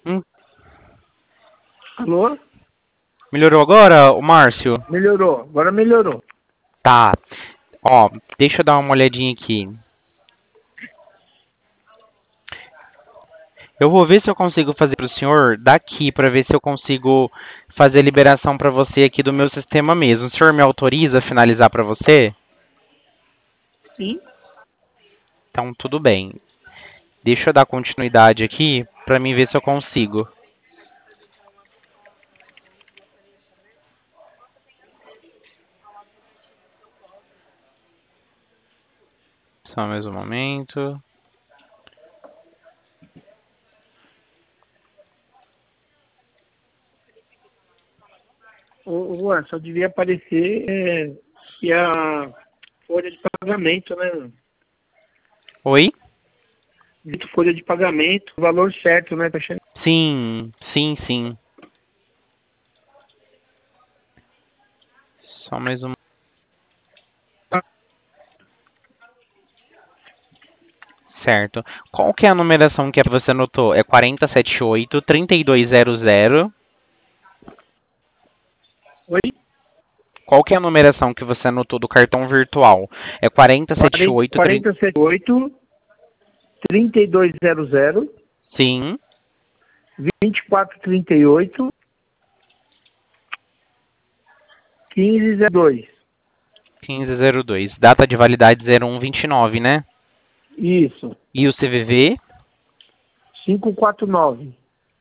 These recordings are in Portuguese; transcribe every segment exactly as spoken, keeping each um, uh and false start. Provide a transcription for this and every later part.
Hum, Alô? melhorou agora, o Márcio? Melhorou, agora melhorou. Tá. Ó, deixa eu dar uma olhadinha aqui. Eu vou ver se eu consigo fazer pro senhor daqui, pra ver se eu consigo fazer a liberação pra você aqui do meu sistema mesmo. O senhor me autoriza a finalizar pra você? Sim? Então, tudo bem. Deixa eu dar continuidade aqui pra mim ver se eu consigo. Só mais um momento. Ô, Juan, só devia aparecer é, que a folha de pagamento, né? Oi? Dito folha de pagamento, o valor certo, né? Tá achando? Sim, sim, sim. Só mais um. Certo. Qual que é a numeração que você anotou? É quatro sete oito, três dois zero zero. Oi? Qual que é a numeração que você anotou do cartão virtual? É quatro sete oito, trinta. quatro sete oito, três dois zero zero, Sim. vinte e quatro trinta e oito, quinze zero dois. quinze zero dois. Data de validade zero um vinte e nove, né? Isso. E o C V V? quinhentos e quarenta e nove.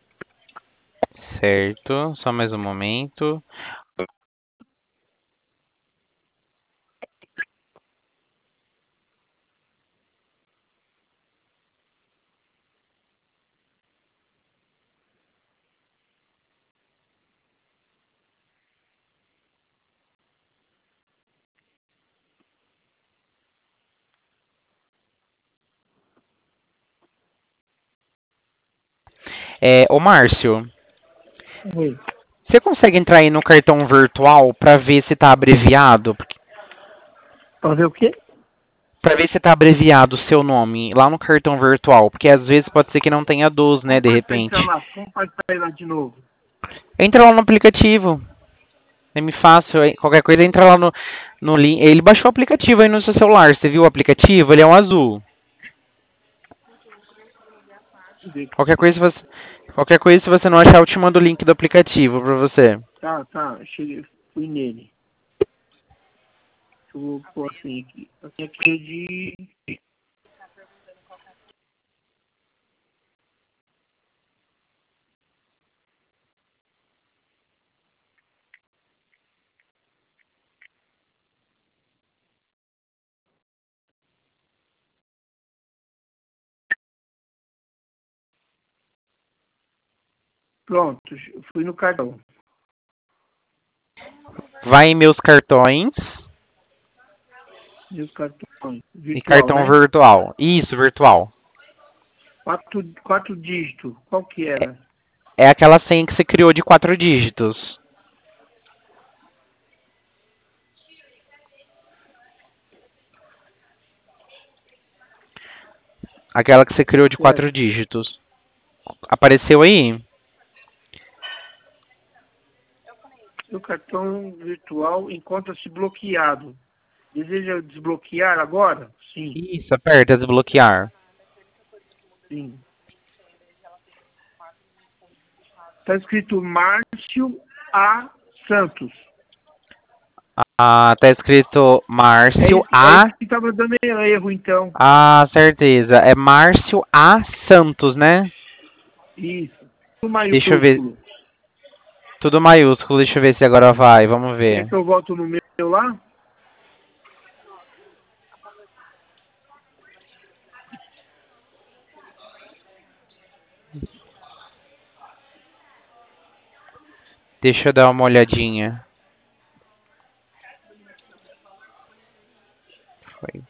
Certo. Só mais um momento. É, ô Márcio, Oi. você consegue entrar aí no cartão virtual para ver se tá abreviado? Pra ver o quê? Para ver se tá abreviado o seu nome lá no cartão virtual, porque às vezes pode ser que não tenha dos, né, Como de faz pra entrar repente. lá? Como faz pra ir lá de novo? Entra lá no aplicativo. É me fácil, hein? Qualquer coisa entra lá no, no link. Ele baixou o aplicativo aí no seu celular. Você viu o aplicativo? Ele é um azul. Qualquer coisa, se você, qualquer coisa, se você não achar, eu te mando o link do aplicativo pra você. Tá, tá. Cheguei, fui nele. Eu vou pôr assim aqui. Aqui aqui é de. Pronto, fui no cartão. Vai em meus cartões Meus cartões. e Virtual, cartão né? virtual. Isso, virtual. Quatro, quatro dígitos. Qual que era? É aquela senha que você criou de quatro dígitos. Aquela que você criou de Certo. quatro dígitos. Apareceu aí? Seu cartão virtual encontra-se bloqueado. Deseja desbloquear agora? Sim, Isso, aperta desbloquear. sim. Está escrito Márcio A. Santos. Ah, tá escrito É Márcio isso, é A. isso que estava dando erro, então. Ah, certeza. É Márcio A. Santos, né? Isso. Tudo Deixa eu ver. maiúsculo. Tudo maiúsculo. Deixa eu ver se agora vai. Vamos Quer ver. que eu volto no meu lá? Deixa eu dar uma olhadinha. Foi.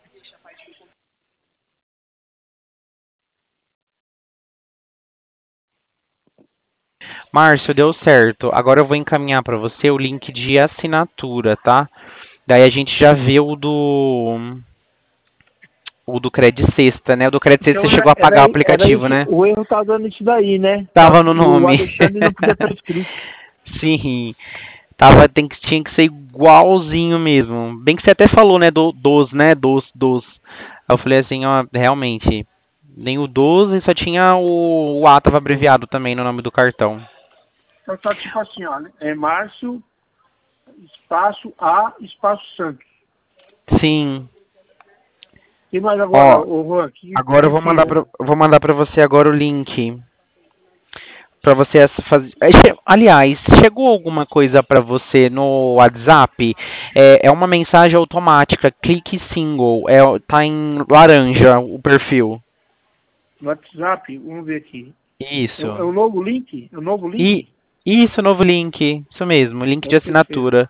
Márcio, deu certo. Agora eu vou encaminhar para você o link de assinatura, tá? Daí a gente já vê o do O do Credit Sexta, né? O do Credit Sexta Então você era, chegou a era, pagar o era aplicativo, isso, né? o erro tá dando isso daí, né? Tá, Tava no o nome. Alexandre não podia estar escrito. Sim. Tava, tem que, tinha que ser igualzinho mesmo. Bem que você até falou, né? Do, dos, né? Dos, dos. Aí eu falei assim, ó, realmente. Nem o doze, só tinha o, o A, tava abreviado também no nome do cartão. Então tá tipo assim, ó, né? É Márcio, espaço A, espaço Santos. Sim. E mais agora, Ó, o Juan, que agora eu vou mandar precisa? pra, eu vou mandar pra você agora o link. Pra você fazer. Aliás, chegou alguma coisa pra você no WhatsApp? É, é uma mensagem automática, clique single. É, tá em laranja o perfil. No WhatsApp, vamos ver aqui. É, o- é Isso. o novo link? É o novo E link? isso, novo link. Isso mesmo, link de Deve ter feito. assinatura.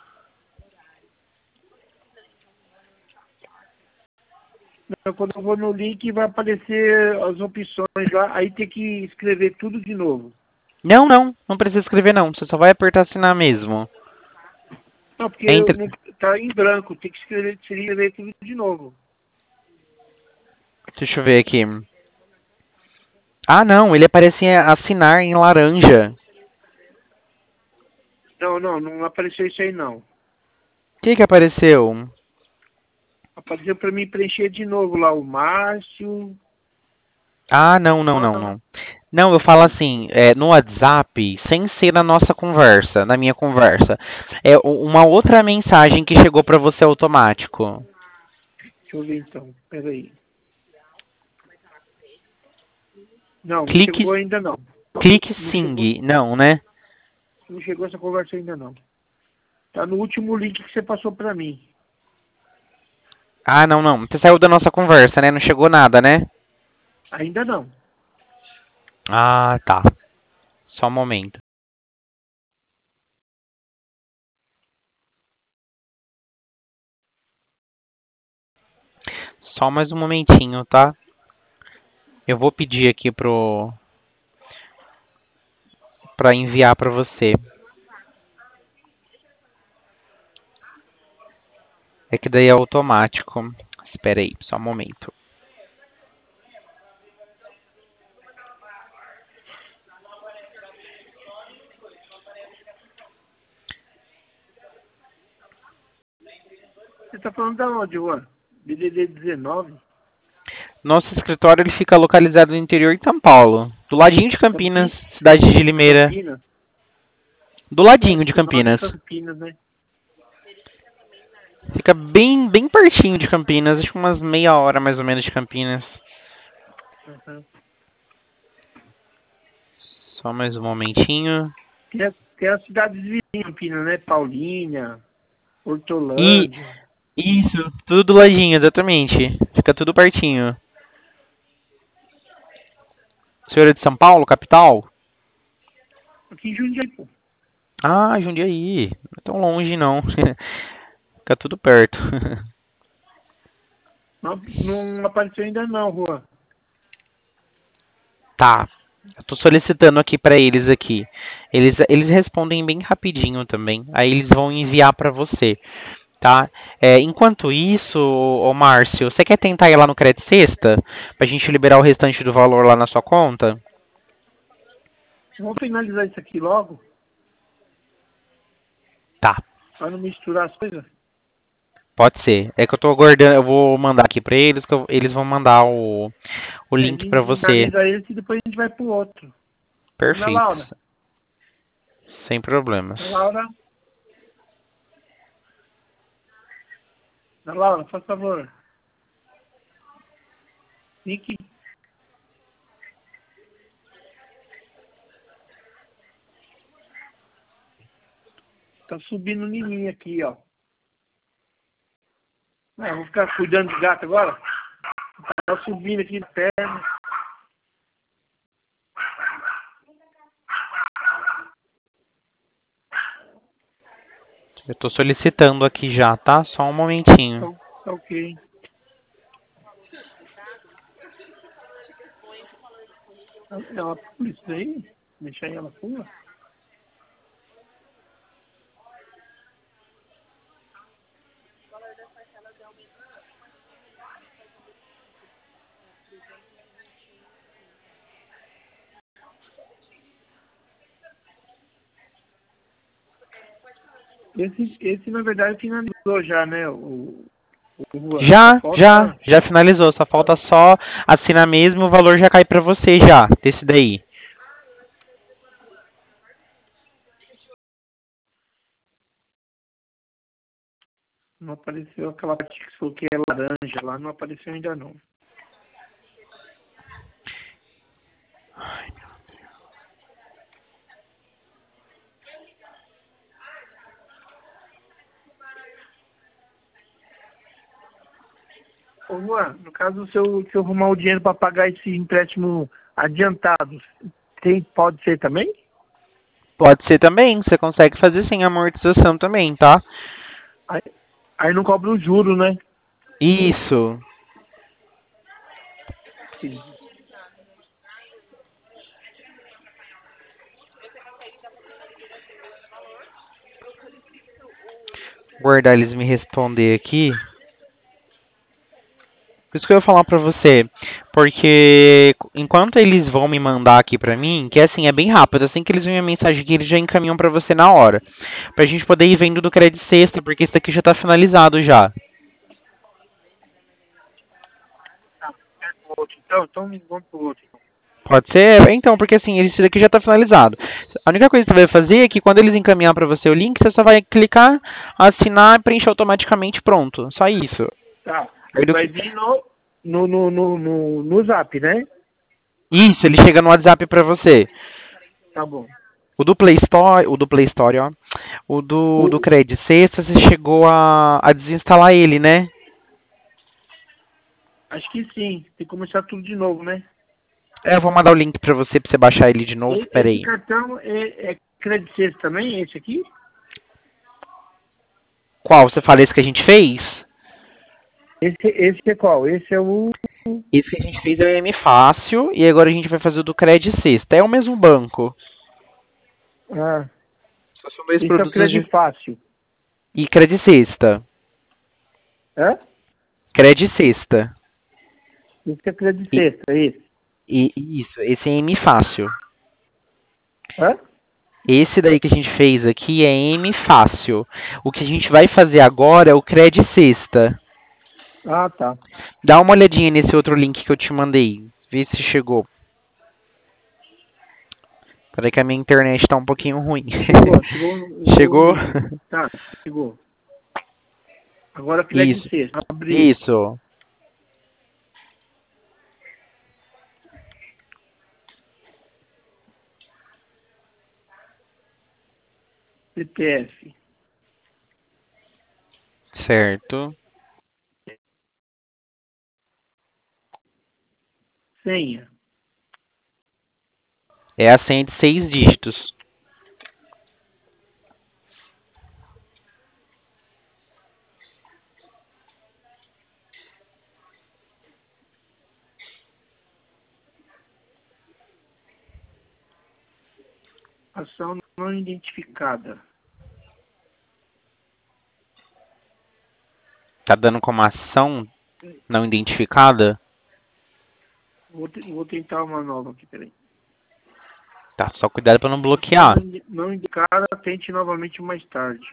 Então, quando eu vou no link, vai aparecer as opções lá, aí tem que escrever tudo de novo. Não, não, não precisa escrever não. Você só vai apertar assinar mesmo. Não, porque eu Entra. não, tá em branco, tem que escrever, escrever tudo de novo. Deixa eu ver aqui. Ah, não, ele aparece em assinar em laranja. Não, não, não apareceu isso aí não. O que que apareceu? Apareceu para mim preencher de novo lá o Márcio. Ah, não, não, não, não. Não, eu falo assim, é, no WhatsApp, sem ser na nossa conversa, na minha conversa. É u- uma outra mensagem que chegou pra você automático. Deixa eu ver então, peraí. Não, não Clique, chegou ainda não. clique Não chegou, Sing. Não, né? não chegou essa conversa ainda não. Tá no último link que você passou para mim. Ah, não, não. Você saiu da nossa conversa, né? Não chegou nada, né? Ainda não. Ah, tá. Só um momento. Só mais um momentinho, tá? Eu vou pedir aqui pro para enviar pra você. É que daí é automático. Espera aí, só um momento. Você tá falando da onde, Juan? D D D dezenove? Nosso escritório ele fica localizado no interior de São Paulo, do ladinho de Campinas, Campi, cidade de Limeira, Campinas? do É, ladinho de dezenove é Campinas. Campinas, né? Fica bem, bem pertinho de Campinas, acho que umas meia hora mais ou menos de Campinas. Uhum. Só mais um momentinho. Tem, a- tem as cidades vizinhas de Campinas, né? Paulínia, E Hortolândia. isso, tudo do ladinho, exatamente. Fica tudo pertinho. Senhora de São Paulo, capital? Aqui em Jundiaí, pô. Ah, Jundiaí. Não é tão longe não. Fica tudo perto. Não, não apareceu ainda não, Juan. Tá. Eu tô solicitando aqui pra eles aqui. Eles, eles respondem bem rapidinho também. Aí eles vão enviar pra você, tá? É, enquanto isso, ô Márcio, você quer tentar ir lá no Credit Sexta? Pra gente liberar o restante do valor lá na sua conta? Vamos finalizar isso aqui logo, Tá. para não misturar as coisas. Pode ser. É que eu tô aguardando, eu vou mandar aqui pra eles, que eu- eles vão mandar o, o A link pra gente você. finaliza esse e depois a gente vai pro outro. Ana Perfeito. Laura. Sem problemas. Ana Laura. Ana Laura, faz favor. Nick. Tá subindo em mim aqui, ó. Ah, eu vou ficar cuidando de gato agora? Tá subindo aqui na perna. Eu tô solicitando aqui já, tá? Só um momentinho. Tá, tá ok. Ela pula isso daí? Deixar ela pula? Esse, esse na verdade, finalizou já, né? O, o Juan. Já, Falta- já, já finalizou. Só falta só assinar mesmo e o valor já cai pra você já, desse daí. Não apareceu aquela parte que falou que é laranja lá, não apareceu ainda não. Ô Juan, no caso, se eu, se eu arrumar o dinheiro para pagar esse empréstimo adiantado, tem, pode ser também? Pode ser também, você consegue fazer sem amortização também, tá? Aí, aí não cobra o juro, né? Isso. Sim. Guardar eles me responder aqui. Por isso que eu ia falar pra você, porque enquanto eles vão me mandar aqui pra mim, que assim, é bem rápido, assim que eles veem a mensagem aqui, eles já encaminham pra você na hora. Pra gente poder ir vendo do crédito sexta, porque isso aqui já tá finalizado já. Outro, então, então vamos pro outro. Pode ser? Então, porque assim, esse daqui já tá finalizado. A única coisa que você vai fazer é que quando eles encaminhar pra você o link, você só vai clicar, assinar e preencher automaticamente, pronto. Só isso. Tá. Aí do Vai que- vir no, no, no, no, no, no zap, né? Isso, ele chega no WhatsApp pra você. Tá bom. O do Play Store, o do Play Store, ó. O do, do O, Credit Sexta, você chegou a, a desinstalar ele, né? acho que sim. Tem que começar tudo de novo, né? É, eu vou mandar o link pra você, pra você baixar ele de novo. E- Pera Esse aí. cartão é, é Credit Sexta também, esse aqui? Qual? Você fala esse que a gente fez? Esse, esse é qual? Esse é o... Esse que a gente fez é o M Fácil e agora a gente vai fazer o do Credit Sexta. É o mesmo banco. Ah, Só são dois esse é o produtos de... Credit Fácil. E Credit Sexta. Hã? Credit Sexta. Esse é Credit E, Sexta, esse. e isso, esse é M Fácil. Hã? Esse daí que a gente fez aqui é M Fácil. O que a gente vai fazer agora é o Credit Sexta. Ah, tá. Dá uma olhadinha nesse outro link que eu te mandei. Vê se chegou. Peraí que a minha internet tá um pouquinho ruim. Chegou, chegou. Eu tô... Chegou? Tá, chegou. Agora Credit Isso. Sexta. Abrir. Isso. C P F. Certo. Senha. É a senha de seis dígitos. Ação não identificada. Tá dando como ação não identificada? Vou, te- vou tentar uma nova aqui, peraí. Tá, só cuidado pra não Ação não, bloquear. indi- não indicada, tente novamente mais tarde.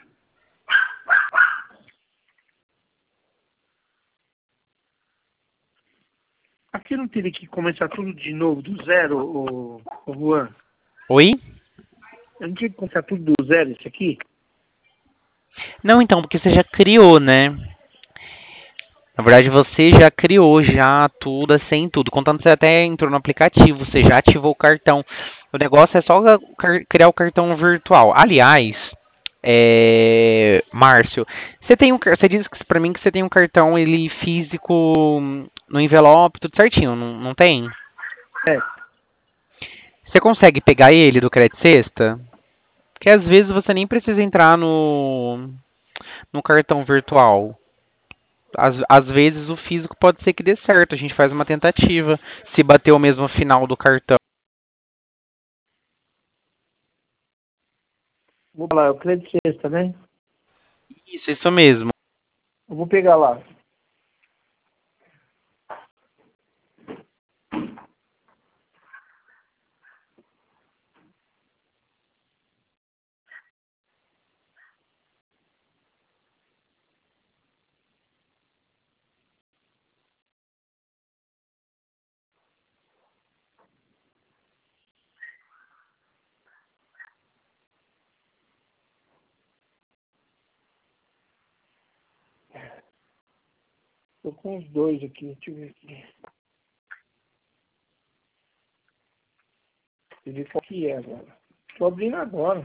Aqui não teria que começar tudo de novo, do zero, o, o Juan? Oi? Eu não tinha que começar tudo do zero, isso aqui? Não, então, porque você já criou, né? Na verdade, você já criou já tudo, assim, tudo. Contando que você até entrou no aplicativo, você já ativou o cartão. O negócio é só car- criar o cartão virtual. Aliás, é... Márcio, você tem um, car- você disse que para mim que você tem um cartão ele físico hum, no envelope, tudo certinho, não, não tem? É. Você consegue pegar ele do Credit Sexta? Porque às vezes você nem precisa entrar no, no cartão virtual. Às, às vezes o físico pode ser que dê certo. A gente faz uma tentativa. Se bater o mesmo final do cartão. Vou lá, é o Credit Sexta, né? Isso, isso mesmo. Eu vou pegar lá. Tô com os dois aqui, deixa eu ver aqui. Ele qual que é agora. Tô abrindo agora.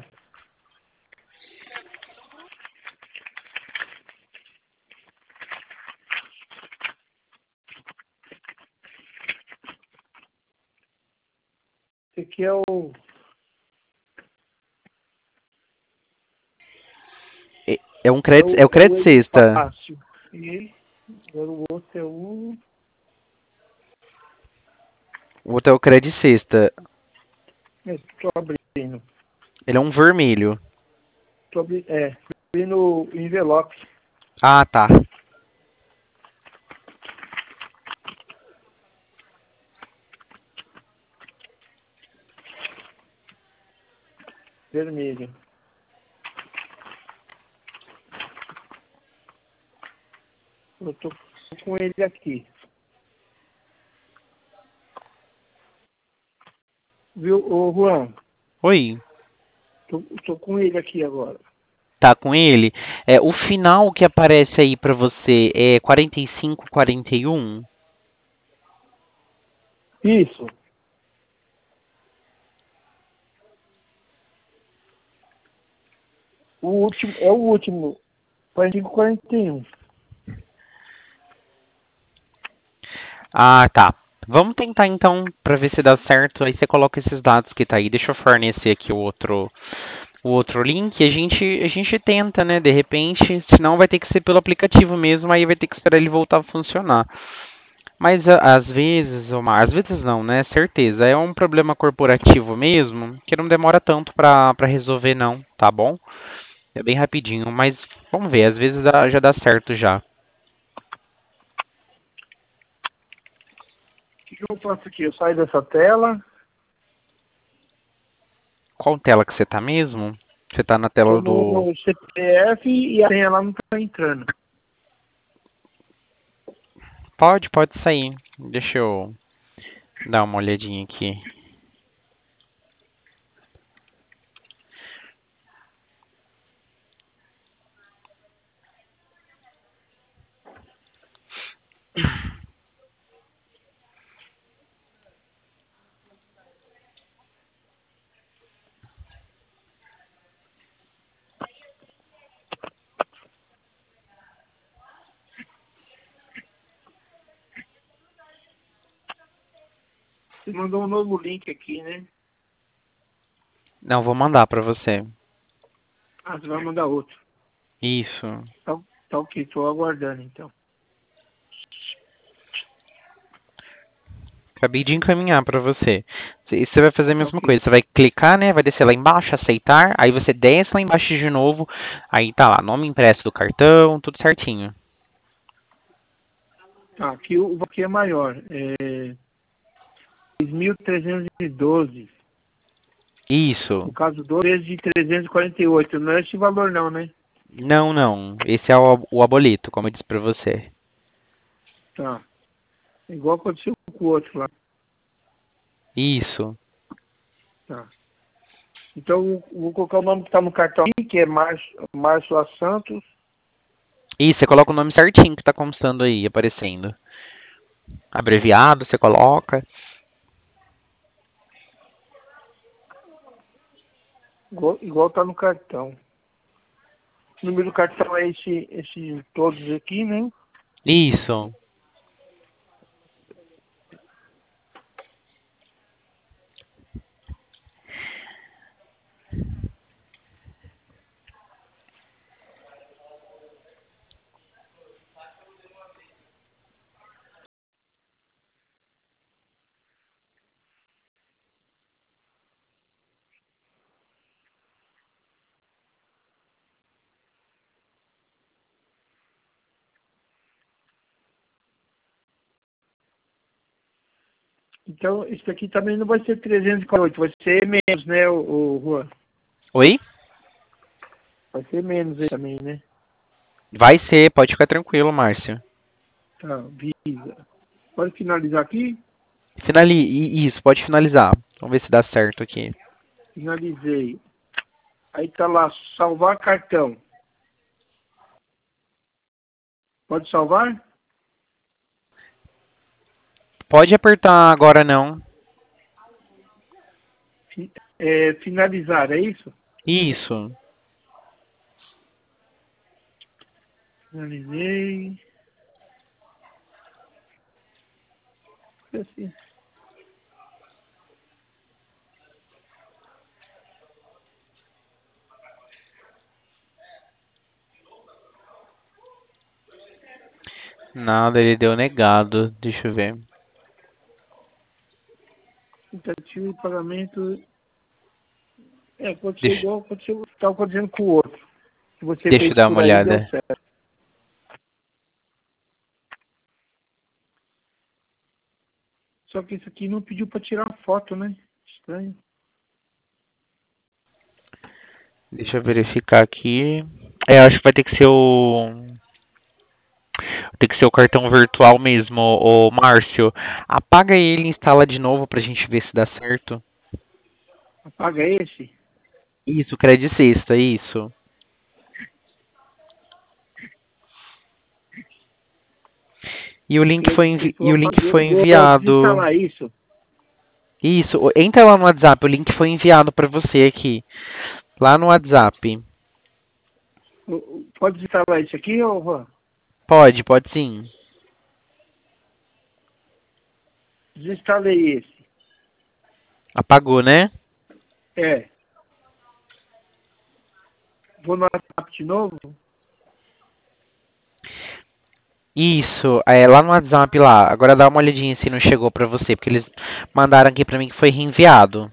Esse aqui é o... É é um É crédito, o, é o é o crédito sexta. Fácil. E agora o outro é o... O outro é o crédito sexta. Estou abrindo. Ele é um vermelho. Tô abrindo, é, abrindo o envelope. Ah, tá. Vermelho. Eu tô com ele aqui. Viu, ô Juan? Oi. Tô, tô com ele aqui agora. Tá com ele? É, o final que aparece aí pra você é quarenta e cinco, quarenta e um? Isso. O último, é o último. quarenta e cinco, quarenta e um. Ah, tá. Vamos tentar então pra ver se dá certo. Aí você coloca esses dados que tá aí. Deixa eu fornecer aqui o outro, o outro link. A gente, a gente tenta, né? De repente, senão vai ter que ser pelo aplicativo mesmo. Aí vai ter que esperar ele voltar a funcionar. Mas a- às vezes, Omar, às vezes não, né? Certeza. É um problema corporativo mesmo, que não demora tanto pra para resolver, não, tá bom? É bem rapidinho, mas vamos ver, às vezes dá- já dá certo já. O que que eu faço aqui? Eu saio dessa tela. Qual tela que você tá mesmo? Você tá na tela Tô no, do. no C P F e a senha lá não tá entrando. Pode, pode sair. Deixa eu dar uma olhadinha aqui. Você mandou um novo link aqui, né? Não, vou mandar pra você. Ah, você vai mandar outro. Isso. Tá, tá ok, tô aguardando então. Acabei de encaminhar pra você. Você você vai fazer a Tá mesma ok. coisa. Você vai clicar, né? Vai descer lá embaixo, aceitar. Aí você desce lá embaixo de novo. Aí tá lá, nome impresso do cartão, tudo certinho. Tá, aqui o aqui é maior. É seis mil trezentos e doze. Isso. No caso, dois de trezentos e quarenta e oito. Não é esse valor não, né? Não, não. Esse é o, o aboleto, como eu disse pra você. Tá. Igual aconteceu com o outro lá. Isso. Tá. Então, eu vou colocar o nome que tá no cartão aqui, que é Márcio, Márcio A. Santos. Isso, você coloca o nome certinho que tá constando aí, aparecendo. Abreviado, você coloca. Igual, igual tá no cartão. O número do cartão é esse, esse todos aqui, né? Isso. Então, isso aqui também não vai ser trezentos e quarenta e oito, vai ser menos, né, o, o Juan? Oi? Vai ser menos aí também, né? Vai ser, pode ficar tranquilo, Márcio. Tá, Visa. Pode finalizar aqui? Finali... i- Isso, pode finalizar. Vamos ver se dá certo aqui. Finalizei. Aí tá lá, salvar cartão. Pode salvar? Pode apertar agora não. Fi- é, finalizar, é isso? Isso. Finalizei. Assim. Nada, ele deu negado. Deixa eu ver. Tentativa de pagamento. É, aconteceu Deixa, igual aconteceu, estava acontecendo com o outro. Que você deixa eu fez dar uma por aí deu olhada. certo. Só que isso aqui não pediu para tirar foto, né? Estranho. Deixa eu verificar aqui. É, acho que vai ter que ser o. Tem que ser o cartão virtual mesmo, o Márcio. Apaga ele e instala de novo pra gente ver se dá certo. Apaga esse. Isso, Credit Sexta, isso. E o link foi, Ele envi... e falou, o link apaguei. foi Eu vou enviado. desinstalar isso. Isso, o- entra lá no WhatsApp, o link foi enviado pra você aqui. Lá no WhatsApp. Pode desinstalar isso aqui, ô Juan? Pode, pode sim. Desinstalei esse. Apagou, né? É. Vou no WhatsApp de novo. Isso, é lá no WhatsApp lá. Agora dá uma olhadinha se não chegou pra você, porque eles mandaram aqui pra mim que foi reenviado.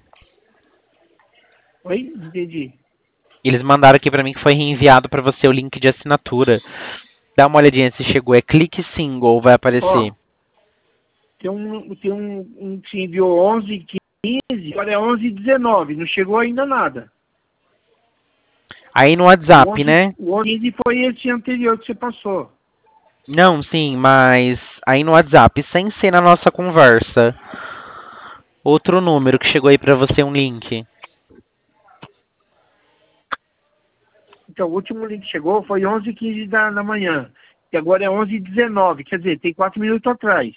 Oi? Não entendi. Eles mandaram aqui pra mim que foi reenviado pra você o link de assinatura. Dá uma olhadinha se chegou. É clique single, vai Ó, aparecer. tem um, tem um, um que enviou onze, quinze, agora é onze e dezenove. Não chegou ainda nada. Aí no O WhatsApp, onze, né? o onze e quinze foi esse anterior que você passou. Não, sim, mas aí no WhatsApp, sem ser na nossa conversa. Outro número que chegou aí pra você, um link. Então, o último link que chegou foi onze e quinze da, da manhã. E agora é onze e dezenove. Quer dizer, tem quatro minutos atrás.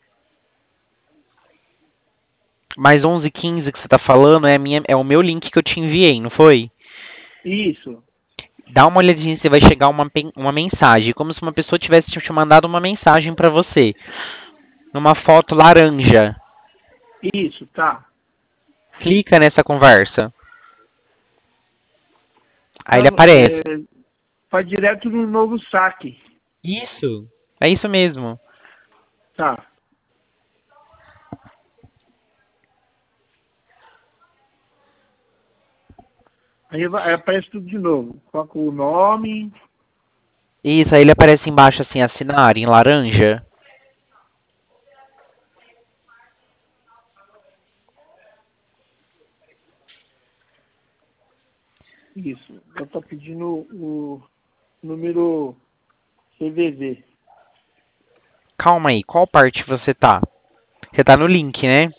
Mais onze e quinze que você tá falando é, a minha, é o meu link que eu te enviei, não foi? Isso. Dá uma olhadinha se vai chegar uma, pen- uma mensagem. Como se uma pessoa tivesse te mandado uma mensagem pra você. Numa foto laranja. Isso, tá. Clica nessa conversa. Aí ele Não, aparece. é, vai direto no novo saque. Isso. É isso mesmo. Tá. Aí, vai- aí aparece tudo de novo. Coloca o nome. Isso, aí ele aparece embaixo assim, assinar, em laranja. Isso. Eu tô pedindo o número C V V. Calma aí, qual parte você tá? Você tá no link, né?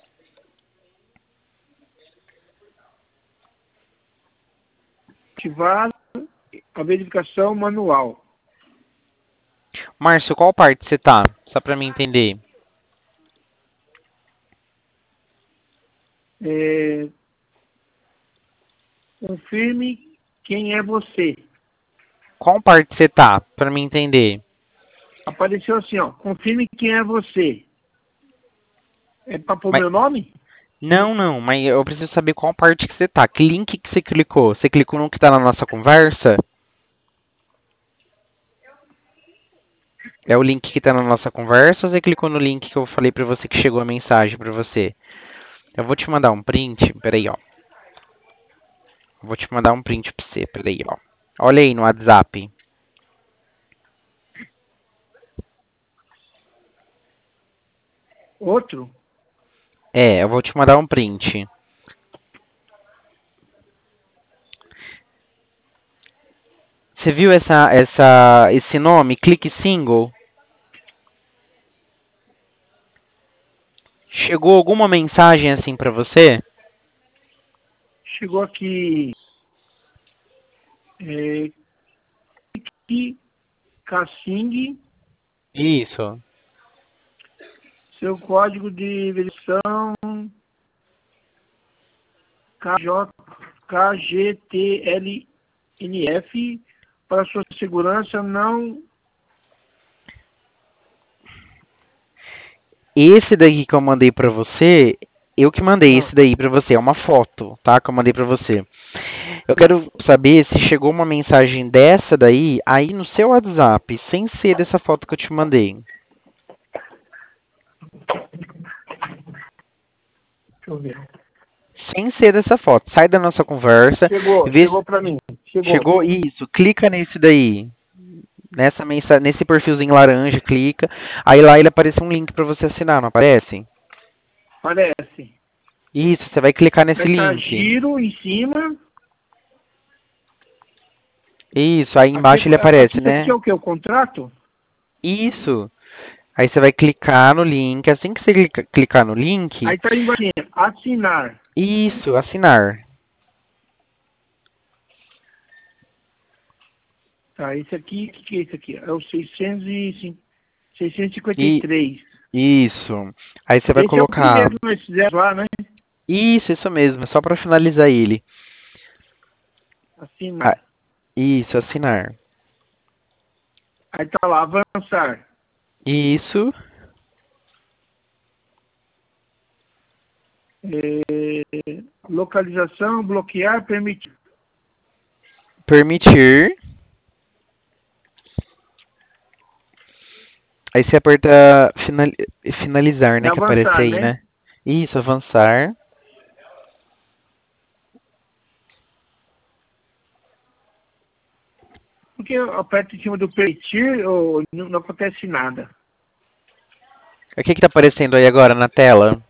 Ativar a verificação manual. Márcio, qual parte você tá? Só pra mim entender. É, confirme quem é você. Qual parte você tá? Pra mim entender. Apareceu assim, ó. Confirme quem é você. É para pôr Mas, meu nome? não, não, mas eu preciso saber qual parte que você tá. Que link que você clicou? Você clicou no que tá na nossa conversa? É o link que tá na nossa conversa ou você clicou no link que eu falei pra você que chegou a mensagem pra você? Eu vou te mandar um print. Peraí, ó. Vou te mandar um print pra você. Peraí, ó. Olha aí no WhatsApp. Outro? É, eu vou te mandar um print. Você viu essa, essa, esse nome? Clique single. Chegou alguma mensagem assim pra você? Chegou aqui. É, Ki Kassing Isso. Seu código de verificação K J, K G T L N F para sua segurança não. Esse daí que eu mandei pra você, eu que mandei Não. esse daí pra você, é uma foto, tá? Que eu mandei pra você. Eu quero saber se chegou uma mensagem dessa daí aí no seu WhatsApp, sem ser dessa foto que eu te mandei. Deixa eu ver. Sem ser dessa foto. Sai da nossa conversa. Chegou, Vê chegou se para mim. Chegou. chegou isso. Clica nesse daí. Nessa mensa, nesse perfilzinho laranja, clica. Aí lá ele aparece um link pra você assinar, não aparece? Parece. Isso, você vai clicar nesse Vai estar link. giro em cima. Isso, aí embaixo Aqui, ele aparece, aqui, aqui né? é o que? O contrato? Isso. Aí você vai clicar no link. Assim que você clica- clicar no link, Aí tá embaixo, assinar. isso, assinar. Tá, esse aqui, o que, que é esse aqui? É o seiscentos e cinquenta e E três. isso. Aí você vai Esse é o colocar. primeiro que nós fizemos lá, né? Isso, isso mesmo, é só pra finalizar ele. Ah, Assinar. isso, assinar. Aí tá lá, avançar. Isso, É, localização, bloquear, permitir. permitir. Aí você aperta finali- finalizar, É né, que aparece avançar, aí, né? né? Isso, avançar. Porque eu aperto em cima do permitir ou não, não acontece nada. O que que tá aparecendo aí agora na tela?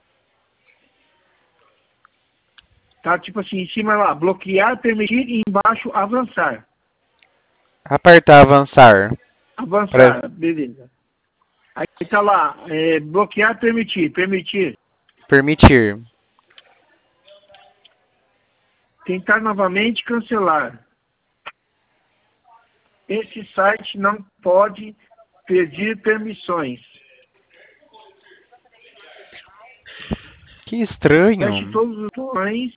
Tá tipo assim, em cima lá, bloquear, permitir e embaixo avançar. Apertar avançar. Pra Avançar, beleza. Aí tá lá, é, bloquear, permitir, permitir. permitir. Tentar novamente, cancelar. Esse site não pode pedir permissões. Que Feche estranho. todos os botões.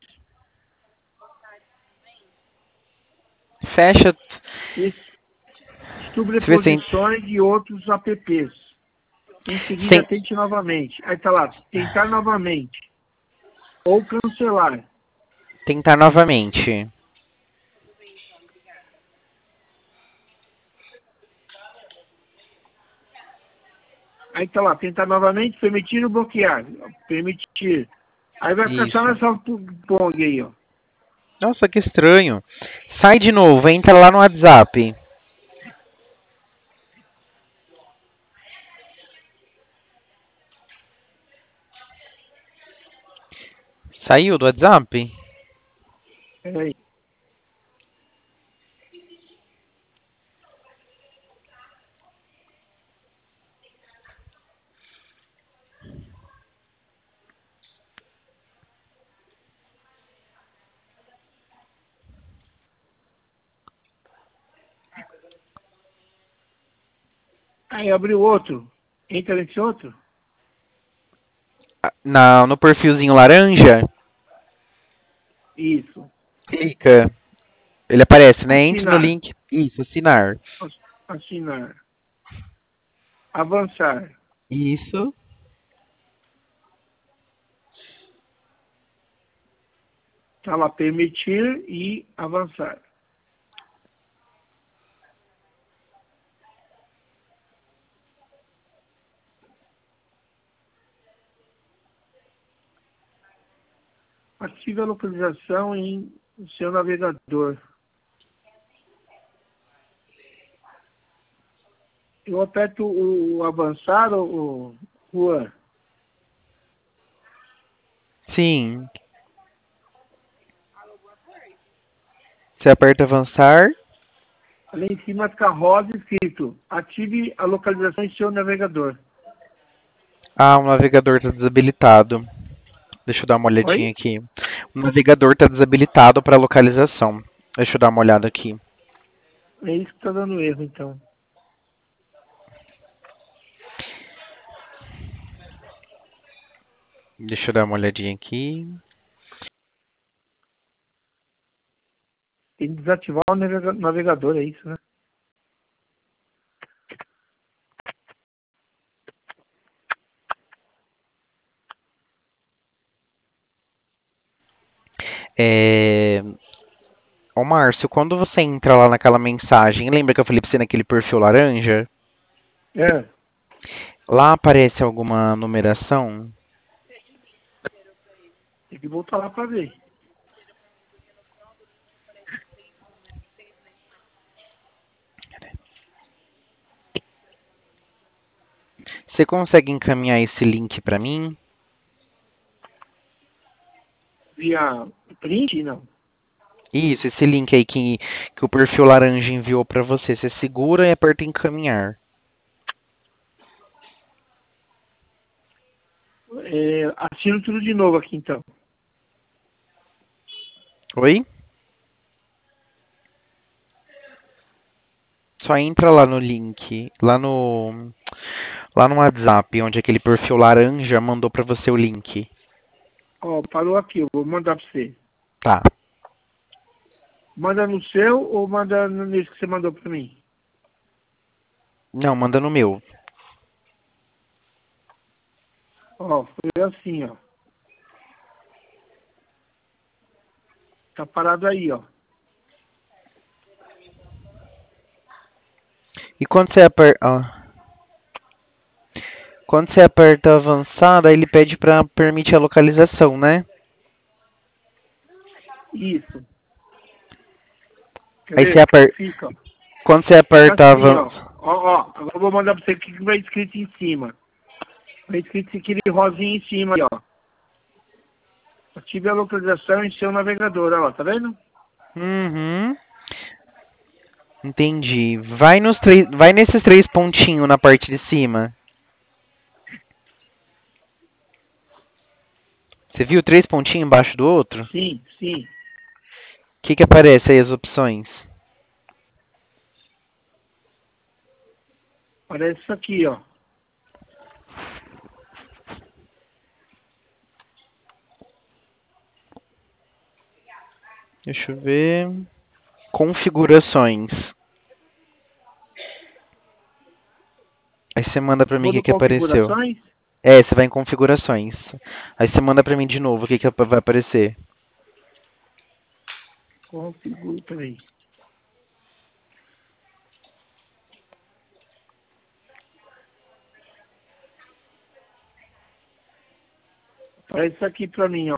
Fecha. e Deixa eu ver se tem- sobreposições e outros apps. Em seguida, sem- tente novamente. Aí tá lá, tentar novamente. Ou cancelar. tentar novamente. Aí tá lá, tentar novamente, permitir ou bloquear. Permitir. Aí vai ficar só Isso. nessa pong aí, ó. Nossa, que estranho. Sai de novo, entra lá no WhatsApp. Saiu do WhatsApp? Peraí. Aí abriu outro. Entra nesse outro. Ah, Na, no perfilzinho laranja, Isso. clica. Ele aparece, né? Entre no Assinar. link. Isso, assinar. Ass- Assinar. Avançar. Isso. Tá lá, permitir e avançar. Ative a localização em seu navegador. Eu aperto o, o avançar, o, o Juan. Sim. Você aperta avançar. Ali em cima fica rosa escrito. Ative a localização em seu navegador. Ah, o navegador está desabilitado. Deixa eu dar uma olhadinha Oi? aqui. O navegador está desabilitado para localização. Deixa eu dar uma olhada aqui. É isso que está dando erro, então. Deixa eu dar uma olhadinha aqui. Tem que desativar o navega- navegador, é isso, né? É... Ô, Márcio, quando você entra lá naquela mensagem, lembra que eu falei pra você naquele perfil laranja? É. Lá aparece alguma numeração? Tem que voltar lá pra ver. Você consegue encaminhar esse link pra mim? Via print, não. Isso, esse link aí que, que o perfil laranja enviou pra você. Você segura e aperta encaminhar. É, assino tudo de novo aqui, então. Oi? Só entra lá no link, lá no lá no WhatsApp, onde aquele perfil laranja mandou pra você o link. Ó, parou aqui, eu vou mandar pra você. Tá. Manda no seu ou manda no- nesse que você mandou pra mim? Não, manda no meu. Ó, foi assim, ó. Tá parado aí, ó. E quando você aperta, quando você aperta avançar, aí ele pede pra permitir a localização, né? Isso. Quer Aí você ver? aperta, Fica, ó. quando você Fica aperta assim, ó. avançar, Ó, ó. Agora eu vou mandar pra você o que que vai escrito em cima. Vai escrito aquele rosinho em cima aí, ó. Ative a localização em seu navegador, ó. Tá vendo? uhum, entendi. Vai nos três, vai nesses três pontinhos na parte de cima. Você viu três pontinhos embaixo do outro? O Sim, sim. que que aparece aí as opções? Parece isso aqui, ó. Deixa eu ver. Configurações. Aí você manda pra mim o Vou que no que apareceu. configurações. É, você vai em configurações. Aí você manda pra mim de novo o que que vai aparecer. Configura, peraí. Parece isso aqui pra mim, ó.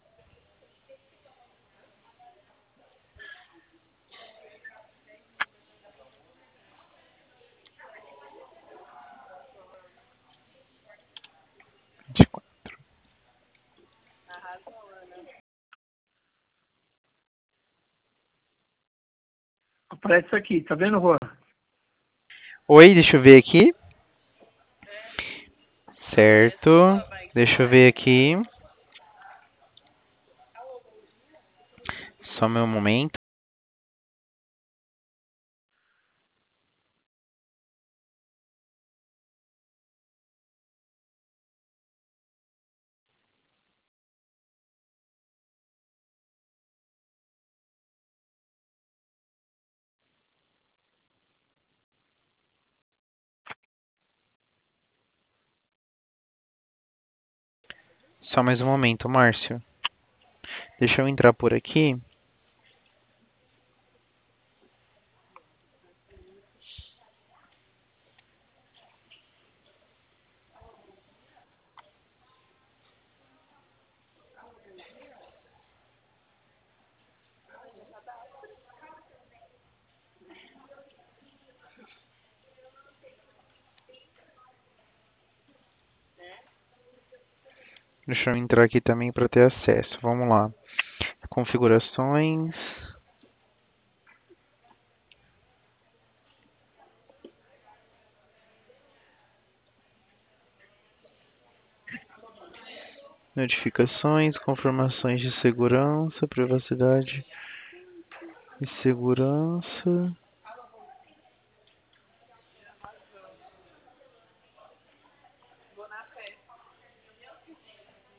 Aparece isso aqui, tá vendo, Juan? Oi, deixa eu ver aqui. Certo. Deixa eu ver aqui. Só meu momento. Só mais um momento, Márcio. Deixa eu entrar por aqui. Deixa eu entrar aqui também para ter acesso. Vamos lá. Configurações. Notificações, confirmações de segurança, privacidade e segurança.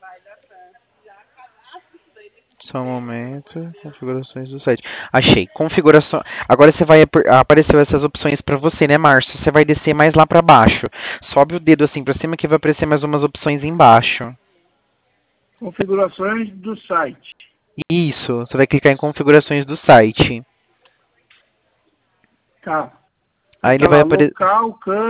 Só um momento. Configurações do site. Achei. Configuração. Agora você vai ap- apareceu essas opções para você, né, Márcio? Você vai descer mais lá para baixo. Sobe o dedo assim para cima que vai aparecer mais umas opções embaixo. Configurações do site. Isso. Você vai clicar em configurações do site. Tá. Aí Tá ele vai lá, aparecer. local, câmera.